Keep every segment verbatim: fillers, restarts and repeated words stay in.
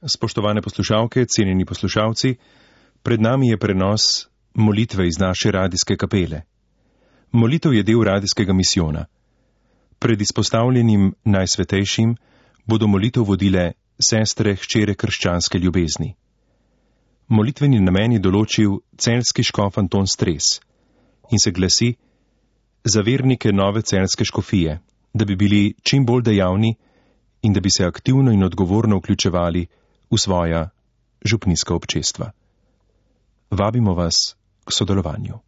Spoštovane poslušalke, cenjeni poslušalci, pred nami je prenos molitve iz naše radijske kapele. Molitev je del radijskega misijona. Pred izpostavljenim najsvetejšim bodo molitev vodile sestre hčere krščanske ljubezni. Molitveni namen je določil celjski škof Anton Stres in se glasi: za vernike nove celjske škofije, da bi bili čim bolj dejavni in da bi se aktivno in odgovorno vključevali v svoja župnijska občestva. Vabimo vas k sodelovanju.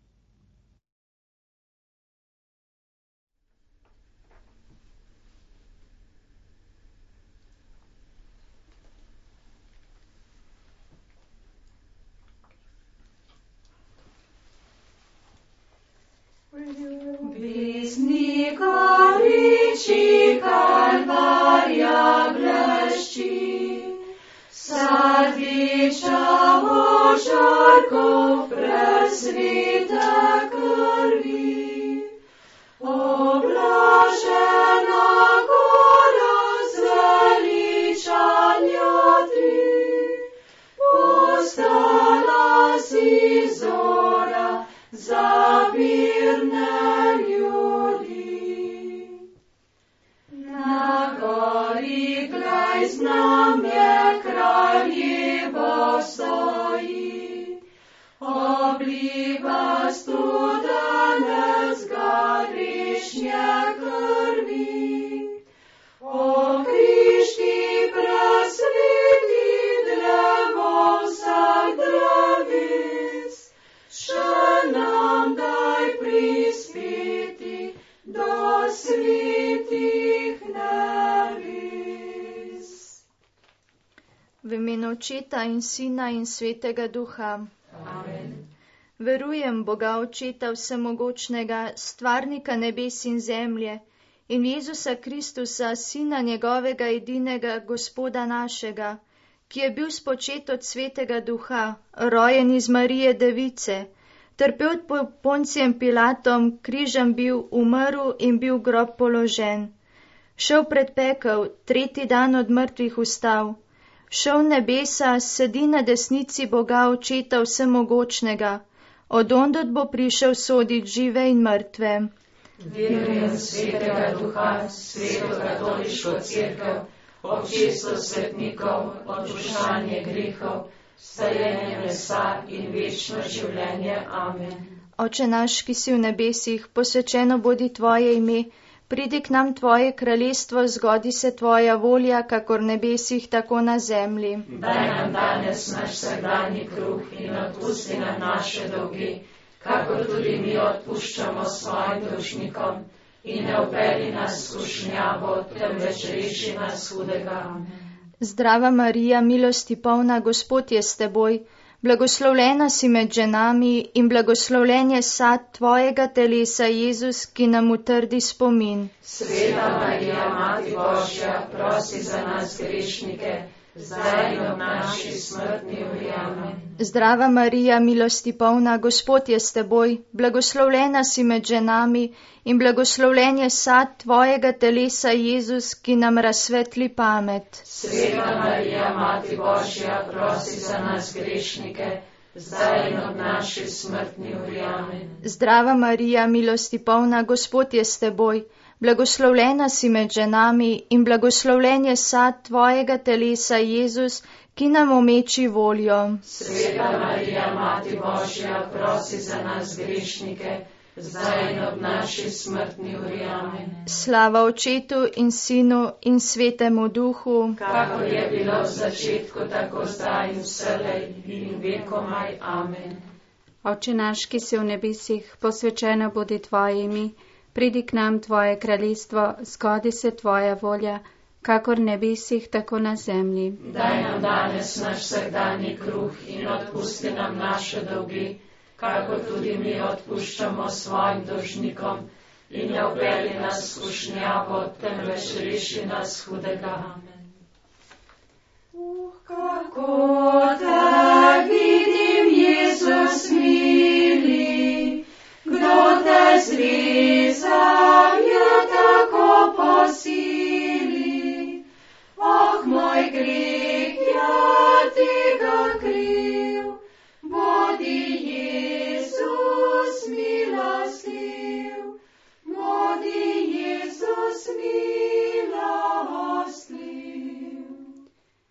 Blizni goriči Kalvarja blešči, srdičavo žarkov presvite krvi. Oblažena gora zveličanja tri, postala si zora zabirne ljudi. Na gori glej znamje kraljevo stoji, obliva studene zgarišnje krvi. O Kriški presveti drevo vseh drevic, še nam daj prispeti do svetih nevis. V imenu Očeta in Sina in Svetega Duha. Amen. Verujem Boga Očeta Vsemogočnega, stvarnika nebes in zemlje, in Jezusa Kristusa, Sina njegovega edinega, Gospoda našega, ki je bil spočet od Svetega Duha, rojen iz Marije Device, trpel pod Poncijem Pilatom, križem bil, umrl in bil v grob položen. Šel pred pekel, tretji dan od mrtvih vstal, šel v nebesa, sedi na desnici Boga Očeta Vsemogočnega, od ondod bo prišel sodit žive in mrtve. Verujem Svetega Duha, Sveto katoliško cerkev, občestvo svetnikov, odpuščanje grehov, stajenje mesa in večno življenje. Amen. Oče naš, ki si v nebesih, posvečeno bodi tvoje ime, pridi k nam tvoje kraljestvo, zgodi se tvoja volja, kakor v nebesih, tako na zemlji. Daj nam danes naš vsakdanji kruh in odpusti nam naše dolgi, kakor tudi mi odpuščamo svojim dolžnikom, in ne vpelji nas v skušnjavo, temveč reši nas hudega. Zdrava Marija, milosti polna, Gospod je s teboj, blagoslovljena si med ženami in blagoslovljen je sad tvojega telesa, Jezus, ki nam utrdi spomin. Sveta Marija, Mati Božja, prosi za nas grešnike, zdaj in ob naši smrtni uri. Amen. Zdrava Marija, milosti polna, Gospod je s teboj, blagoslovljena si med ženami in blagoslovljen je sad tvojega telesa, Jezus, ki nam razsvetli pamet. Sveta Marija, Mati Božja, prosi za nas grešnike, zdaj in ob naši smrtni uri. Amen. Zdrava Marija, milosti polna, Gospod je s teboj, blagoslovljena si med ženami in blagoslovljen je sad tvojega telesa, Jezus, ki nam omeči voljo. Sveta Marija, Mati Božja, prosi za nas grešnike, zdaj in ob naši smrtni uri. Amen. Slava Očetu in Sinu in Svetemu Duhu, kakor je bilo v začetku, tako zdaj in vselej in vekomaj. Amen. Oče naš, ki si v nebesih, posvečeno bodi tvoje ime, pridi k nam tvoje kraljestvo, zgodi se tvoja volja, kakor v nebesih, tako na zemlji. Daj nam danes naš vsakdanji kruh in odpusti nam naše dolgi, kakor tudi mi odpuščamo svojim dolžnikom, in ne vpelji nas v skušnjavo, temveč reši nas hudega. Amen. Uh, kako te vidim, Jezus mili, kdo te zrezal, je tako po sili. Oh, moj greh je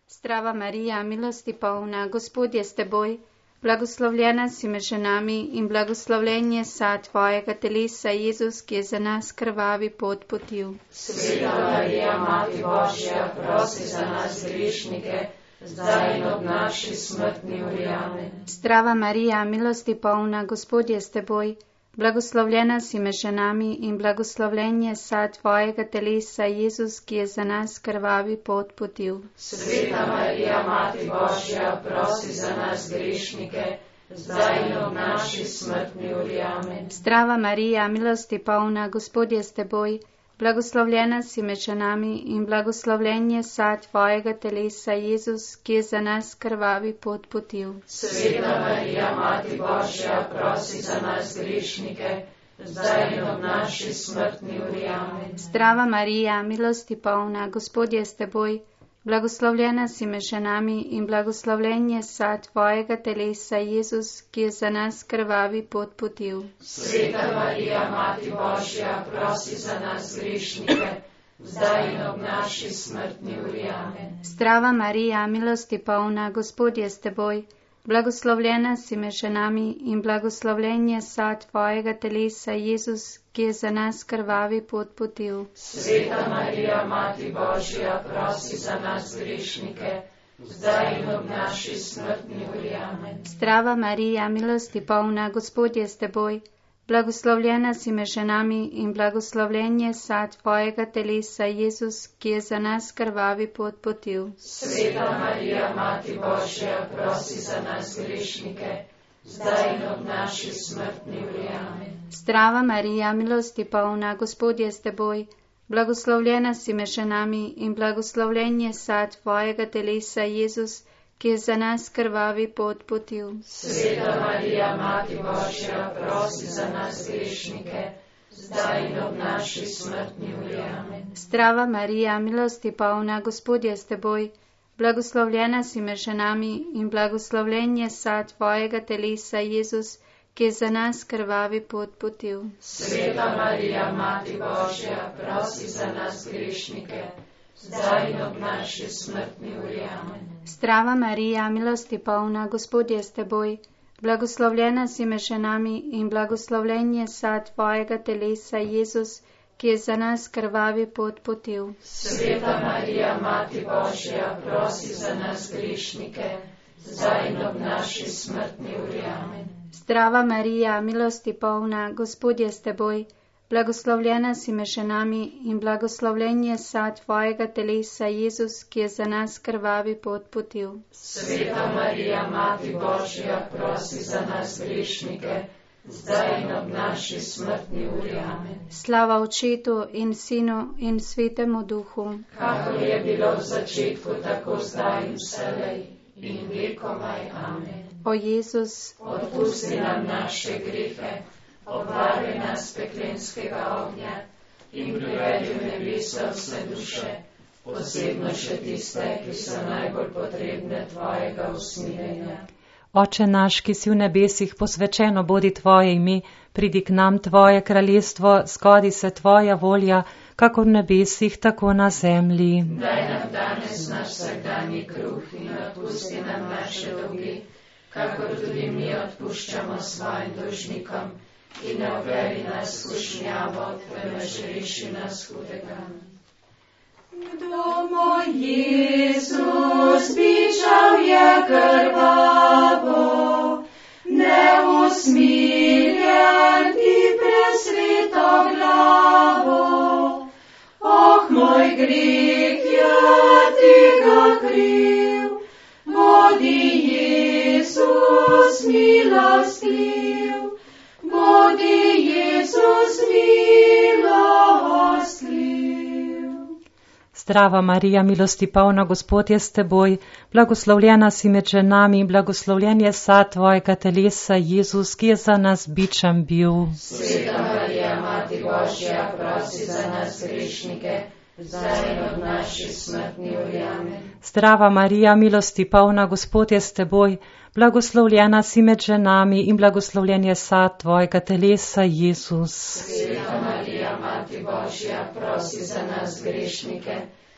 Zdrava Marija, milosti polna, Gospod je s teboj, blagoslovljena si med ženami in blagoslovljen je sad tvojega telesa, Jezus, ki je za nas krvavi pot potil. Sveta Marija, Mati Božja, prosi za nas grešnike, zdaj in ob naši smrtni uri. Amen. Zdrava Marija, milosti polna, Gospod je s teboj, blagoslovljena si med ženami in blagoslovljen je sad tvojega telesa, Jezus, ki je za nas krvavi pot potil. Sveta Marija, Mati Božja, prosi za nas grešnike, zdaj in ob naši smrtni uri. Amen. Zdrava Marija, milosti polna, Gospod je s teboj, blagoslovljena si med ženami in blagoslovljen je sad tvojega telesa, Jezus, ki je za nas krvavi pot potil. Sveta Marija, Mati Božja, prosi za nas grešnike, zdaj in ob naši smrtni uri. Amen. Zdrava Marija, milosti polna, Gospod je s teboj, blagoslovljena si med ženami in blagoslovljen je sad tvojega telesa, Jezus, ki je za nas krvavi pot potil. Sveta Marija, Mati Božja, prosi za nas grešnike, zdaj in ob naši smrtni uri. Amen. Zdrava Marija, milosti polna, Gospod je s teboj, blagoslovljena si med ženami in blagoslovljen je sad tvojega telesa, Jezus, ki je za nas krvavi pot potil. Sveta Marija, Mati Božja, prosi za nas grešnike, zdaj in ob naši smrtni uri. Amen. Zdrava Marija, milosti polna, Gospod je s teboj, blagoslovljena si med ženami in blagoslovljen je sad tvojega telesa, Jezus, ki je za nas krvavi pot potil. Sveta Marija, Mati Božja, prosi za nas grešnike, zdaj in ob naši smrtni uri. Amen. Zdrava Marija, milosti polna, Gospod je s teboj, blagoslovljena si med ženami in blagoslovljen je sad tvojega telesa, Jezus, ki je za nas krvavi pot potil. Sveta Marija, Mati Božja, prosi za nas grešnike, zdaj in ob naši smrtni uri. Amen. Zdrava Marija, milosti polna, Gospod je s teboj, blagoslovljena si med ženami in blagoslovljen je sad tvojega telesa, Jezus, ki je za nas krvavi pot potil. Sveta Marija, Mati Božja, prosi za nas grešnike, zdaj in ob naši smrtni uri. Amen. Zdrava Marija, milosti polna, Gospod je s teboj, blagoslovljena si med ženami in blagoslovljen je sad tvojega telesa, Jezus, ki je za nas krvavi pot potil. Sveta Marija, Mati Božja, prosi za nas grešnike, zdaj in ob naši smrtni uri. Amen. Zdrava Marija, milosti polna, Gospod je s teboj, blagoslovljena si med ženami in blagoslovljen je sad tvojega telesa, Jezus, ki je za nas krvavi pot potil. Sveta Marija, Mati Božja, prosi za nas grešnike, zdaj in ob naši smrtni uri. Amen. Slava Očetu in Sinu in Svetemu Duhu, kakor je bilo v začetku, tako zdaj in vselej in vekomaj. Amen. O Jezus, odpusti nam naše grehe, obvari nas peklenskega ognja in privedi v nebesa vse duše, posebno še tiste, ki so najbolj potrebne tvojega usmiljenja. Oče naš, ki si v nebesih, posvečeno bodi tvoje ime, pridi k nam tvoje kraljestvo, zgodi se tvoja volja, kakor v nebesih, tako na zemlji. Daj nam danes naš vsakdanji kruh in odpusti nam naše dolgi, kakor tudi mi odpuščamo svojim dolžnikom, in ne uvedi nas v skušnjavo, temveč reši nas hudega. Kdo moj Jezus, bičal je krvavo, neusmiljen ti presveto glavo. Oh, moj greh je tega kriv, bodi Jezus milostiv, bodi Jezus milostiv. Zdrava Marija, milosti polna, Gospod je s teboj, blagoslovljena si med ženami in blagoslovljen je sad tvojega telesa, Jezus, ki je za nas bičem bil. Sveta Marija, Mati Božja, prosi za nas grešnike, zdaj in ob naši smrtni uri. Amen. Zdrava Marija, milosti polna, Gospod je s teboj, blagoslovljena si med ženami in blagoslovljen je sad tvojega telesa, Jezus. Sveta Marija, Mati Božja, prosi za nas grešnike,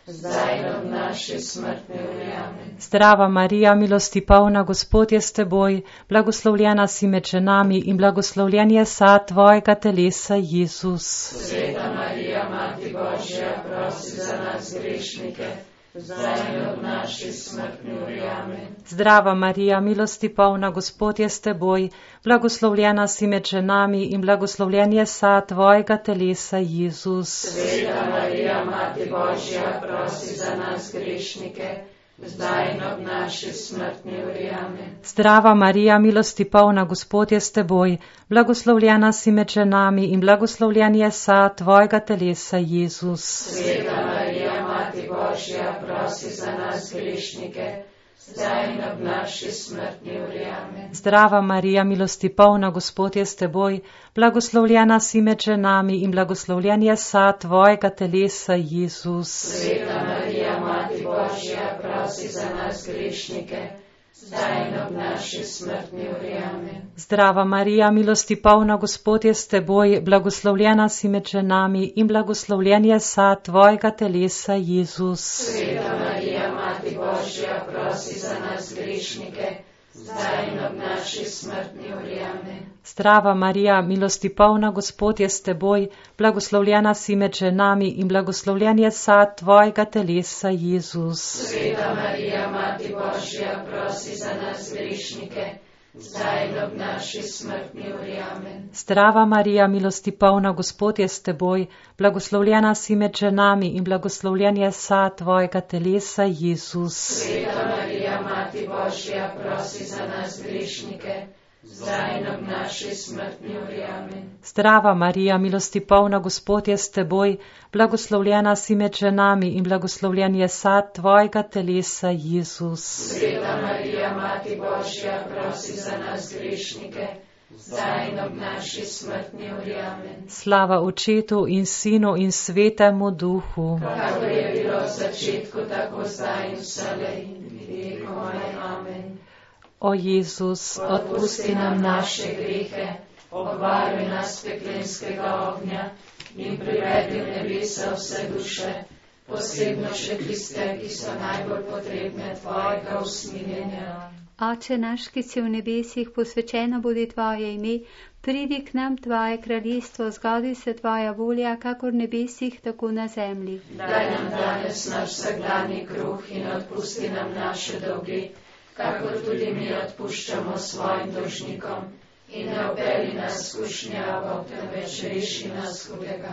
zdaj in ob naši smrtni uri. Amen. Zdrava Marija, milosti polna, Gospod je s teboj, blagoslovljena si med ženami in blagoslovljen je sad tvojega telesa, Jezus. Sveta Marija, Mati Božja, prosi za nas grešnike, zdaj in ob naši smrtni uri. Amen. Zdrava Marija, milosti polna, Gospod je s teboj, blagoslovljena si med ženami in blagoslovljen je sad tvojega telesa, Jezus. Sveta Marija, Mati Božja, prosi za nas grešnike, zdaj in ob naši smrtni uri. Amen. Zdrava Marija, milosti polna, Gospod je s teboj, blagoslovljena si med ženami in blagoslovljen je sad tvojega telesa, Jezus. Sveta Marija, Mati Božja, prosi za nas grešnike, zdaj in ob naši smrtni uri. Amen. Zdrava Marija, milosti polna, Gospod je s teboj, blagoslovljena si med ženami in blagoslovljen je sad tvojega telesa, Jezus. Sveta Marija, Mati Božja, prosi za nas grešnike, zdaj in ob naši smrtni uri. Amen. Zdrava Marija, milosti polna, Gospod je s teboj, blagoslovljena si med ženami in blagoslovljen je sad tvojega telesa, Jezus. Sveta Marija, Mati Božja, prosi za nas grešnike, zdaj in ob naši smrtni uri. Amen. Zdrava Marija, milosti polna, Gospod je s teboj, blagoslovljena si med ženami in blagoslovljen je sad tvojega telesa, Jezus. Sveta Marija, Mati Božja, prosi za nas grešnike, zdaj in ob naši smrtni uri. Amen. Zdrava Marija, milosti polna, Gospod je s teboj, blagoslovljena si med ženami in blagoslovljen je sad tvojega telesa, Jezus. Sveta Marija, Mati Božja, prosi za nas grešnike, zdaj in ob naši smrtni uri. Amen. Zdrava Marija, milosti polna, Gospod je s teboj, blagoslovljena si med ženami in blagoslovljen je sad tvojega telesa, Jezus. Sveta Marija, Mati Božja, prosi za nas grešnike, zdaj in ob naši smrtni uri. Amen. Slava Očetu in Sinu in Svetemu Duhu. Kakor je bilo v začetku, tako zdaj in vselej in vekomaj. Amen. O Jezus, Odpusti nam naše grehe, obvaruj nas peklenskega ognja in privedi v nebesa vse duše, posebno še tiste, ki so najbolj potrebne tvojega usmiljenja. Oče naš, ki si v nebesih, posvečeno bodi tvoje ime, pridi k nam tvoje kraljestvo, zgodi se tvoja volja, kakor v nebesih, tako na zemlji. Daj nam danes naš vsakdanji kruh in odpusti nam naše dolge, kakor tudi mi odpuščamo svojim dolžnikom, in ne vpelji nas v skušnjavo, temveč reši nas hudega.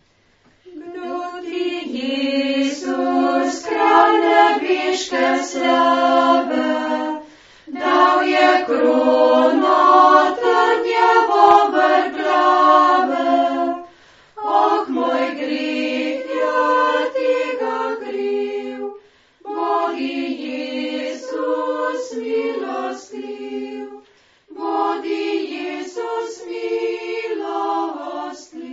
Kdo ti, Jezus, kralj nebeške slave, dal je krono trnjevo vrh glave. Oh, moj greh je tega kriv, bodi Jezus milostiv, bodi Jezus milostiv.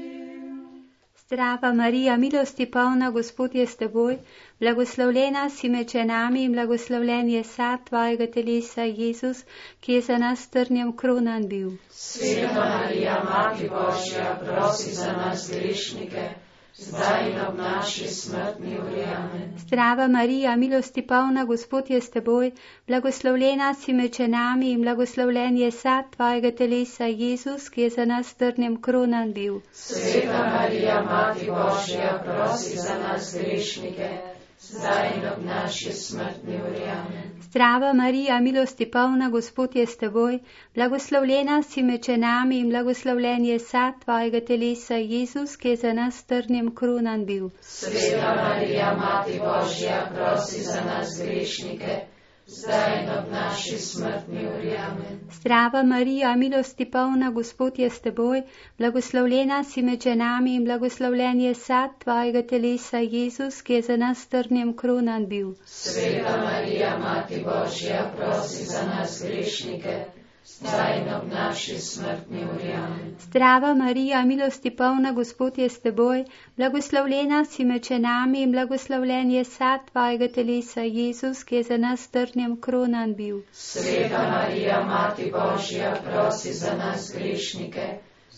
Zdrava Marija, milosti polna, Gospod je s teboj, blagoslovljena si med ženami in blagoslovljen je sad tvojega telesa, Jezus, ki je za nas trnjem kronan bil. Sveta Marija, Mati Božja, prosi za nas grešnike, zdaj in ob naši smrtni uri. Amen. Zdrava Marija, milosti polna, Gospod je s teboj, blagoslovljena si med ženami in blagoslovljen je sad tvojega telesa, Jezus, ki je za nas trnjem kronan bil. Sveta Marija, Mati Božja, prosi za nas grešnike, zdaj in ob naši smrtni uri. Amen. Zdrava Marija, milosti polna, Gospod je s teboj, blagoslovljena si med ženami in blagoslovljen je sad tvojega telesa, Jezus, ki je za nas trnjem kronan bil. Sveta Marija, Mati Božja, prosi za nas grešnike, zdaj in ob naši smrtni uri. Amen. Zdrava Marija, milosti polna, Gospod je s teboj, blagoslovljena si med ženami in blagoslovljen je sad tvojega telesa, Jezus, ki je za nas trnjem kronan bil. Sveta Marija, Mati Božja, prosi za nas grešnike, zdaj in ob naši smrtni uri. Amen. Zdrava Marija, milosti polna, Gospod je s teboj, blagoslovljena si med ženami in blagoslovljen je sad tvojega telesa, Jezus, ki je za nas trnjem kronan bil. Sveta Marija, Mati Božja, prosi za nas grešnike,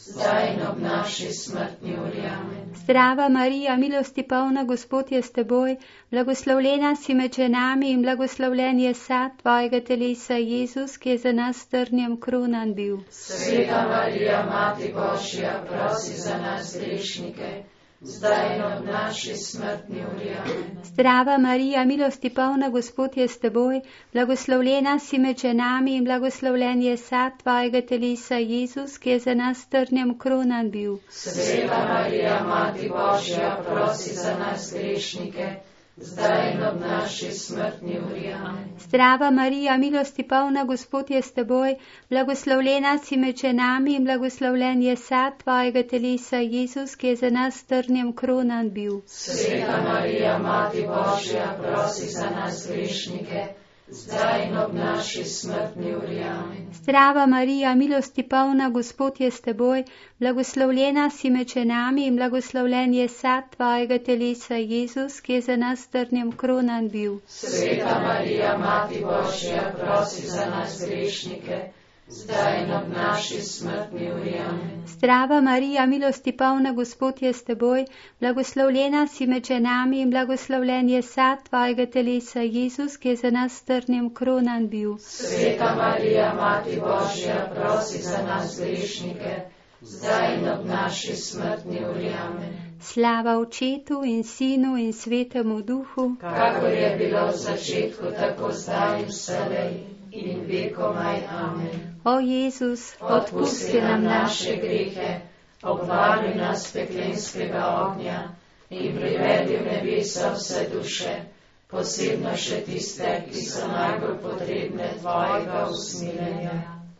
zdaj in ob naši smrtni uri. Amen. Zdrava Marija, milosti polna, Gospod je s teboj, blagoslovljena si med ženami in blagoslovljen je sad tvojega telesa, Jezus, ki je za nas s trnjem kronan bil. Sveta Marija, Mati Božja, prosi za nas grešnike, zdaj in ob naši smrtni uri. Amen. Zdrava Marija, milosti polna, Gospod je s teboj, blagoslovljena si med ženami in blagoslovljen je sad tvojega telesa, Jezus, ki je za nas s trnjem kronan bil. Sveta Marija, Mati Božja, prosi za nas grešnike, zdaj in ob naši smrtni uri. Amen. Zdrava Marija, milosti polna, Gospod je s teboj, blagoslovljena si med ženami in blagoslovljen je sad tvojega telesa, Jezus, ki je za nas s trnjem kronan bil. Sveta Marija, Mati Božja, prosi za nas grešnike, zdaj in ob naši smrtni uri. Amen. Zdrava Marija, milosti polna, Gospod je s teboj, blagoslovljena si med ženami in blagoslovljen je sad tvojega telesa, Jezus, ki je za nas s trnjem kronan bil. Sveta Marija, Mati Božja, prosi za nas grešnike, zdaj in ob naši smrtni uri. Amen. Zdrava Marija, milosti polna, Gospod je s teboj, blagoslovljena si med ženami in blagoslovljen je sad tvojega telesa, Jezus, ki je za nas s trnjem kronan bil. Sveta Marija, Mati Božja, prosi za nas grešnike, zdaj in ob naši smrtni uri. Amen. Slava Očetu in Sinu in Svetemu Duhu, kakor je bilo v začetku, tako zdaj in vselej in vekomaj. Amen. O Jezus, odpusti nam naše grehe, obvari nas peklenskega ognja in privedi v nebesa vse duše, posebno še tiste, ki so najbolj potrebne tvojega usmiljenja.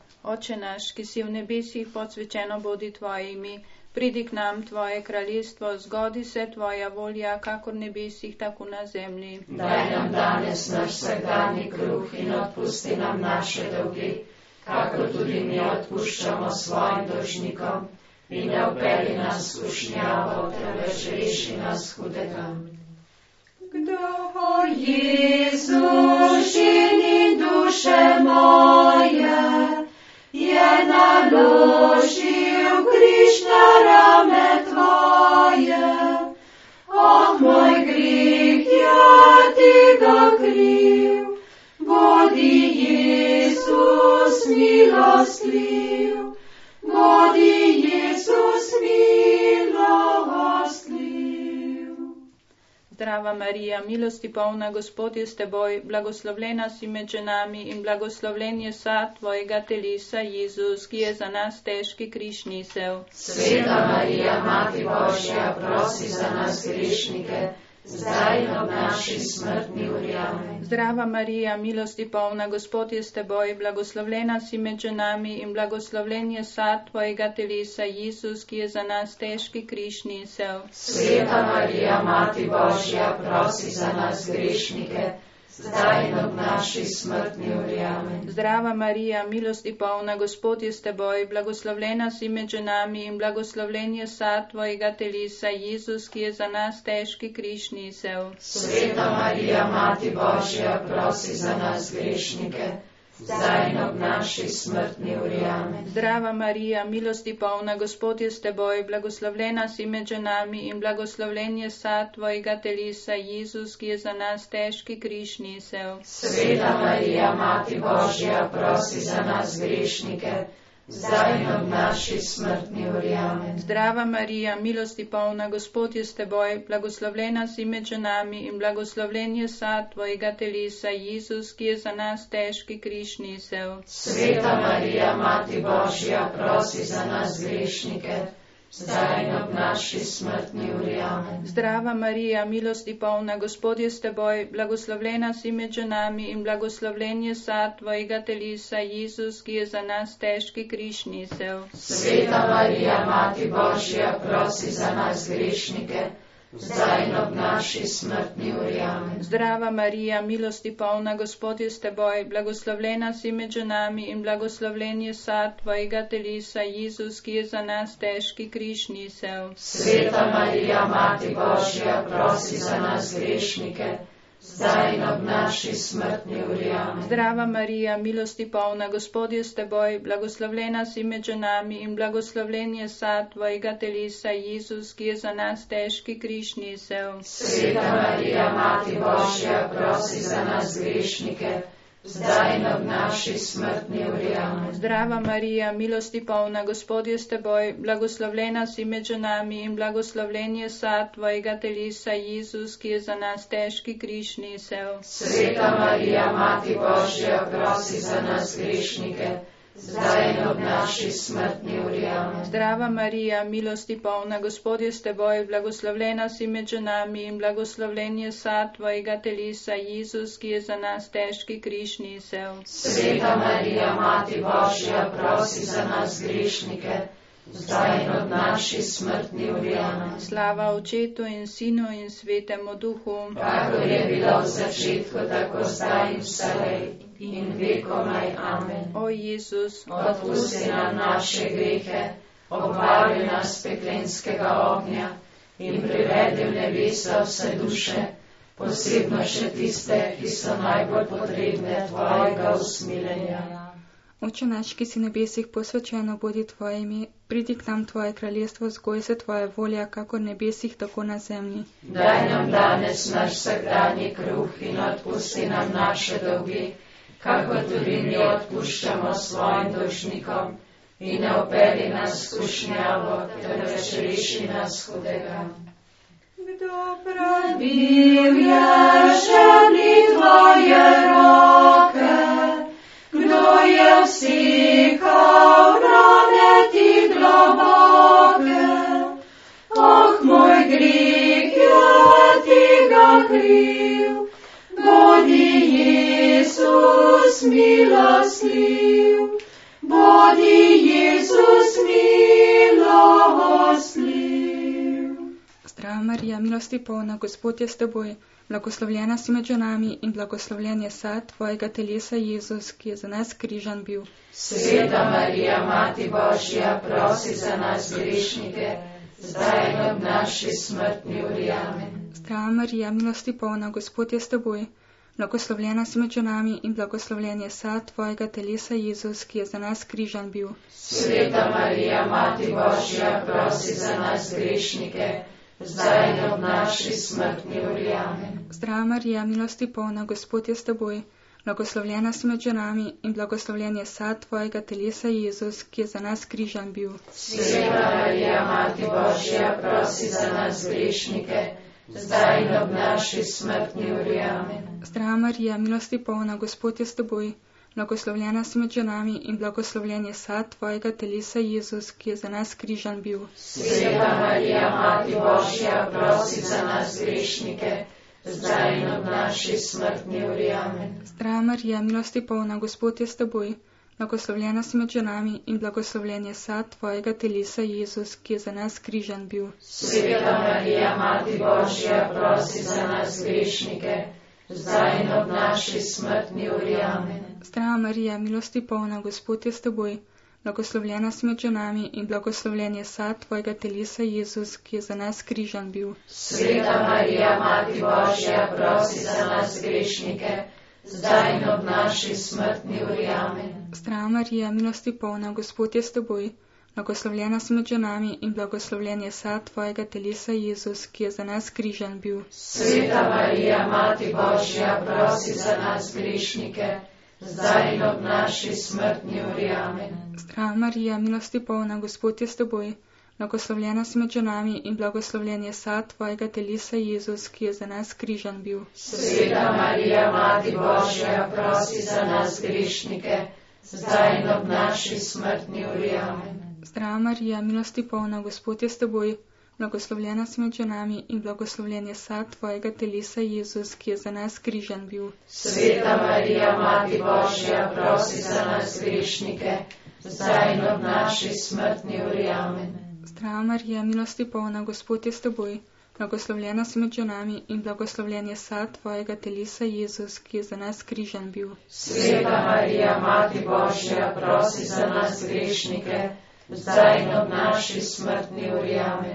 Oče naš, ki si v nebesih, posvečeno bodi tvoje ime, pridi k nam tvoje kraljestvo, zgodi se tvoja volja, kakor v nebesih, tako na zemlji. Daj nam danes naš vsakdanji kruh in odpusti nam naše dolge, kakor tudi mi odpuščamo svojim dolžnikom, in ne vpelji nas v skušnjavo, temveč reši nas hudega. Kdo Jezu ženi duše moje, je naložil križ na rame tvoje. Oh, moj greh, ja ti ga kriv, bodi Jezus milostljiv, bodi Jezus milostljiv. Zdrava Marija, milosti polna, Gospod je s teboj, blagoslovljena si med ženami in blagoslovljen je sad tvojega telesa, Jezus, ki je za nas težki križ nesel. Sveta Marija, Mati Božja, prosi za nas grešnike, zdaj in ob naši smrtni uri. Amen. Zdrava Marija, milosti polna, Gospod je s teboj, blagoslovljena si med ženami in blagoslovljen je sad tvojega telesa, Jezus, ki je za nas težki križ nesel. Sveta Marija, Mati Božja, prosi za nas grešnike, zdaj in ob naši smrtni uri. Amen. Zdrava Marija, milosti polna, Gospod je s teboj, blagoslovljena si med ženami in blagoslovljen je sad tvojega telesa, Jezus, ki je za nas težki križ nesel. Sveta Marija, Mati Božja, prosi za nas grešnike, zdaj in ob naši smrtni uri. Amen. Zdrava Marija, milosti polna, Gospod je s teboj, blagoslovljena si med ženami in blagoslovljen je sad tvojega telesa, Jezus, ki je za nas težki križ nesel. Sveta Marija, Mati Božja, prosi za nas grešnike, zdaj in ob naši smrtni uri. Amen. Zdrava Marija, milosti polna, Gospod je s teboj, blagoslovljena si med ženami in blagoslovljen je sad tvojega telesa, Jezus, ki je za nas težki križ nesel. Sveta Marija, Mati Božja, prosi za nas grešnike, zdaj in ob naši smrtni uri. Amen. Zdrava Marija, milosti polna, Gospod je s teboj, blagoslovljena si med ženami in blagoslovljen je sad tvojega telesa, Jezus, ki je za nas težki križ nesel. Sveta Marija, Mati Božja, prosi za nas grešnike, zdaj in ob naši smrtni uri. Amen. Zdrava Marija, milosti polna, Gospod je s teboj, blagoslovljena si med ženami in blagoslovljen je sad tvojega telesa, Jezus, ki je za nas težki križ nesel. Sveta Marija, Mati Božja, prosi za nas grešnike, zdaj in ob naši smrtni uri. Amen. Zdrava Marija, milosti polna, Gospod je s teboj, blagoslovljena si med ženami in blagoslovljen je sad tvojega telesa, Jezus, ki je za nas težki križ nesel. Sveta Marija, Mati Božja, prosi za nas grešnike, zdaj in ob naši smrtni uri. Amen. Zdrava Marija, milosti polna, Gospod je s teboj, blagoslovljena si med ženami in blagoslovljen je sad tvojega telesa, Jezus, ki je za nas težki križ nesel. Sveta Marija, Mati Božja, prosi za nas grešnike, zdaj in ob naši smrtni uri. Amen. Zdrava Marija, milosti polna, Gospod je s teboj, blagoslovljena si med ženami in blagoslovljen je sad tvojega telesa, Jezus, ki je za nas težki križ nesel. Sveta Marija, Mati Božja, prosi za nas grešnike, zdaj in ob naši smrtni uri. Amen. Slava Očetu in Sinu in Svetemu Duhu, kakor je bilo v začetku, tako zdaj in vselej in vekomaj. Amen. O Jezus, odpusti nam naše grehe, obvaruj nas peklenskega ognja in privedi v nebesa vse duše, posebno še tiste, ki so najbolj potrebne tvojega usmiljenja. Oče naš, ki si nebesih, posvečeno bodi tvoje ime, pridi k nam tvoje kraljestvo, zgoj se tvoja volja, kakor nebesih, tako na zemlji. Daj nam danes naš vsakdanji kruh in odpusti nam naše dolgi, kakor tudi mi odpuščamo svojim dolžnikom, in ne vpelji nas v skušnjavo, temveč reši nas hudega. Kdo praviv je žebli tvoje roke, kdo je vsikal rane ti globoke, oh, moj grih je ti ga kriv, bodi Jezus milostljiv, bodi Jezus milostljiv. Zdrava Marija, milosti polna, Gospod je s teboj, blagoslovljena si med ženami in blagoslovljen je sad tvojega telesa, Jezus, ki je za nas križan bil. Sveta Marija, Mati Božja, prosi za nas grešnike, zdaj in ob naši smrtni uri. Amen. Zdrava Marija, milosti polna, Gospod je s teboj, blagoslovljena si med ženami in blagoslovljen je sad tvojega telesa, Jezus, ki je za nas križan bil. Sveta Marija, Mati Božja, prosi za nas grešnike, zdaj in ob naši smrtni uri. Amen. Zdrava Marija, milosti polna, Gospod je s teboj, blagoslovljena si med ženami in blagoslovljen je sad tvojega telesa, Jezus, ki je za nas križan bil. Sveta Marija, Mati Božja, prosi za nas grešnike, zdaj in ob naši smrtni uri. Amen. Zdrava Marija, milosti polna, Gospod je s teboj, blagoslovljena si med ženami in blagoslovljen je sad tvojega telesa, Jezus, ki je za nas križan bil. Sveta Marija, Mati Božja, prosi za nas grešnike, zdaj in ob naši smrtni uri. Amen. Zdrava Marija, milosti polna, Gospod je s teboj, blagoslovljena si med ženami in blagoslovljen je sad tvojega telesa, Jezus, ki je za nas križan bil. Sveta Marija, Mati Božja, prosi za nas grešnike, zdaj in ob naši smrtni uri. Amen. Zdrava Marija, milosti polna, Gospod je s teboj, blagoslovljena si med ženami in blagoslovljen je sad tvojega telesa, Jezus, ki je za nas križan bil. Sveta Marija, Mati Božja, prosi za nas grešnike, zdaj in ob naši smrtni uri. Amen. Zdrava Marija, milosti polna, Gospod je s teboj, blagoslovljena si med ženami in blagoslovljen je sad tvojega telesa, Jezus, ki je za nas križan bil. Sveta Marija, Mati Božja, prosi za nas grešnike, zdaj in ob naši smrtni uri. Amen. Zdrava Marija, milosti polna, Gospod je s teboj, blagoslovljena si med ženami in blagoslovljen je sad tvojega telesa, Jezus, ki je za nas križan bil. Sveta Marija, Mati Božja, prosi za nas grešnike, zdaj in ob naši smrtni uri. Amen. Zdrava Marija, milosti polna, Gospod je s teboj, blagoslovljena si med ženami in blagoslovljen je sad tvojega telesa, Jezus, ki je za nas križan bil. Sveta Marija, Mati Božja, prosi za nas grešnike, zdaj in ob naši smrtni uri. Amen. Zdrava Marija, milosti polna, Gospod je s teboj, blagoslovljena si med ženami in blagoslovljen je sad tvojega telesa, Jezus, ki je za nas križan bil. Sveta Marija, Mati Božja, prosi za nas grešnike, zdaj in ob naši smrtni uri. Amen.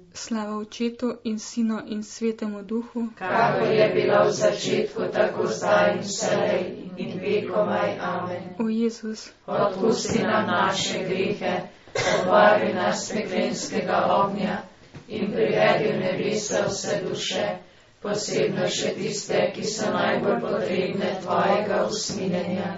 Slava Očetu in Sinu in Svetemu Duhu, kakor je bilo v začetku, tako zdaj in vselej in vekomaj. Amen. O Jezus, odpusti nam naše grehe, obvari nas peklenskega ognja in privedi v nebesa vse duše, posebno še tiste, ki so najbolj potrebne tvojega usmiljenja.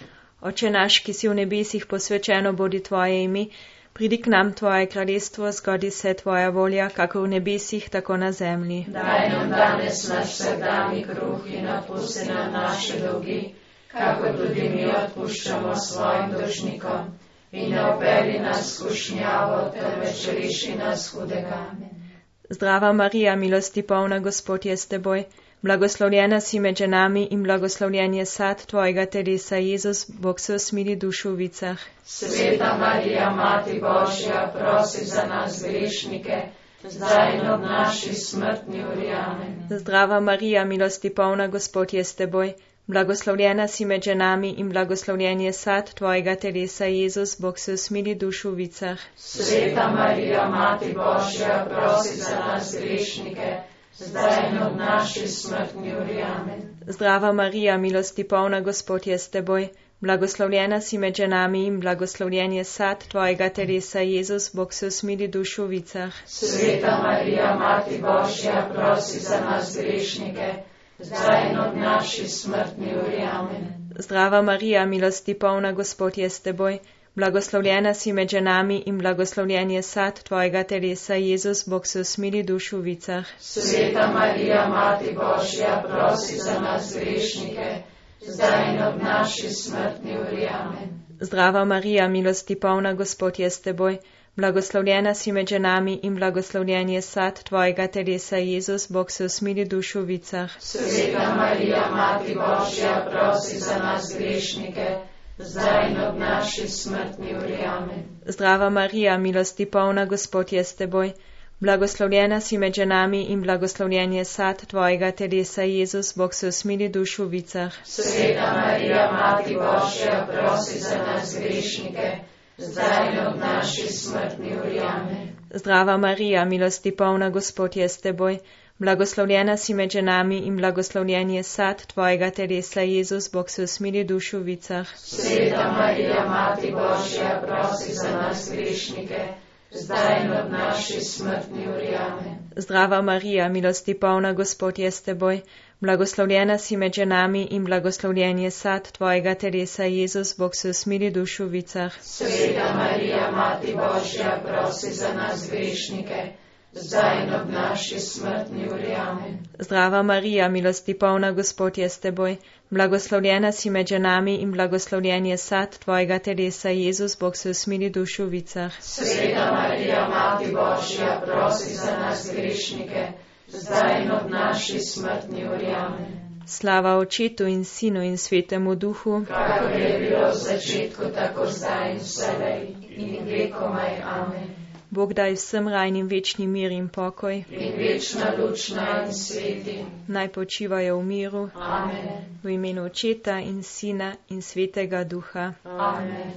Oče naš, ki si v nebesih, posvečeno bodi tvoje ime, pridi k nam tvoje kraljestvo, zgodi se tvoja volja, kako v nebesih, tako na zemlji. Daj nam danes naš vsakdanji kruh in odpusti nam naše dolgi, kako tudi mi odpuščamo svojim dolžnikom. In ne operi nas v skušnjavo, temveč reši nas hudega. Zdrava Marija, milosti polna, Gospod je s teboj. Blagoslovljena si med ženami in blagoslovljen je sad tvojega telesa, Jezus, Bog se usmili dušu v vicah. Sveta Marija, Mati Božja, prosi za nas grešnike, zdaj in ob naši smrtni uri. Amen. Zdrava Marija, milosti polna, Gospod je s teboj. Blagoslovljena si med ženami in blagoslovljen je sad tvojega telesa, Jezus, Bog se usmili dušu v vicah. Sveta Marija, Mati Božja, prosi za nas grešnike, zdaj in ob naši smrtni uri. Amen. Zdrava Marija, milosti polna, Gospod je s teboj. Blagoslovljena si med ženami in blagoslovljen je sad tvojega telesa, Jezus, Bog se usmili dušu v vicah. Sveta Marija, Mati Božja, prosi za nas grešnike, zdaj in ob naši smrtni uri. Amen. Zdrava Marija, milosti polna, Gospod je s teboj. Blagoslovljena si med ženami in blagoslovljen je sad tvojega telesa, Jezus, Bog se usmili dušu v vicah. Sveta Marija, Mati Božja, prosi za nas grešnike, zdaj in ob naši smrtni uri. Amen. Zdrava Marija, milosti polna, Gospod je s teboj. Blagoslovljena si med ženami in blagoslovljen je sad tvojega telesa, Jezus, Bog se usmili dušu v vicah. Sveta Marija, Mati Božja, prosi za nas grešnike, zdaj in ob naši smrtni uri. Amen. Zdrava Marija, milosti polna, Gospod je s teboj. Blagoslovljena si med ženami in blagoslovljen je sad tvojega telesa, Jezus, Bog se usmili dušu v vicah. Sveta Marija, Mati Božja, prosi za nas grešnike, zdaj in ob naši smrtni uri. Amen. Zdrava Marija, milosti polna, Gospod je s teboj. Blagoslovljena si med ženami in blagoslovljen je sad tvojega telesa, Jezus, Bog se usmili dušu v vicah. Sveta Marija, Mati Božja, prosi za nas grešnike, zdaj in ob naši smrtni uri. Amen. Zdrava Marija, milosti polna, Gospod je s teboj. Blagoslovljena si med ženami in blagoslovljen je sad tvojega telesa, Jezus, Bog se usmili dušu v vicah. Sveta Marija, Mati Božja, prosi za nas grešnike, zdaj in ob naši smrtni uri. Amen. Zdrava Marija, milosti polna, Gospod je s teboj. Blagoslovljena si med ženami in blagoslovljen je sad tvojega telesa, Jezus, Bog se usmili dušu v vicah. Sveta Marija, Mati Božja, prosi za nas grešnike, zdaj in ob naši smrtni uri. Amen. Slava Očetu in Sinu in Svetemu Duhu, kakor je bilo v začetku, tako zdaj in vselej in vekomaj. Amen. Bog daj vsem rajn in večni mir in pokoj. In večna luč naj in sveti. Naj počivajo v miru. Amen. V imenu Očeta in Sina in Svetega Duha. Amen.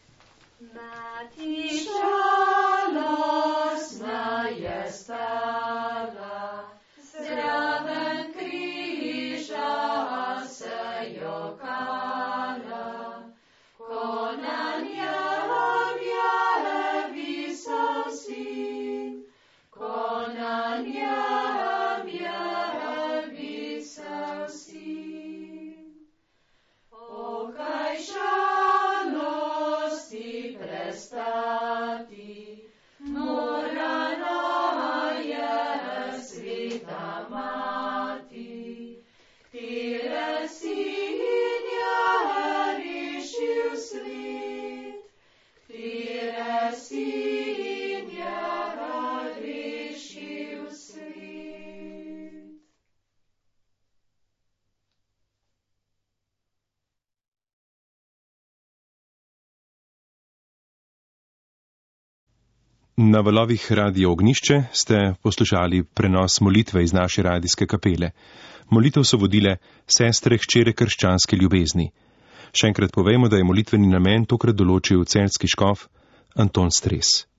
Mati žalostna je stala, zraven križa se jokala, ko na njem je visel sin, ko na njem je visel sin. O kaj žalosti prestati, morana je sveta mati, ktire sin je rešil svet, ktire sin je rešil svet. Na valovih Radio Ognišče ste poslušali prenos molitve iz naše radijske kapele. Molitev so vodile sestre hčere krščanske ljubezni. Še enkrat povejmo, da je molitveni namen tokrat določil celjski škof Anton Stres.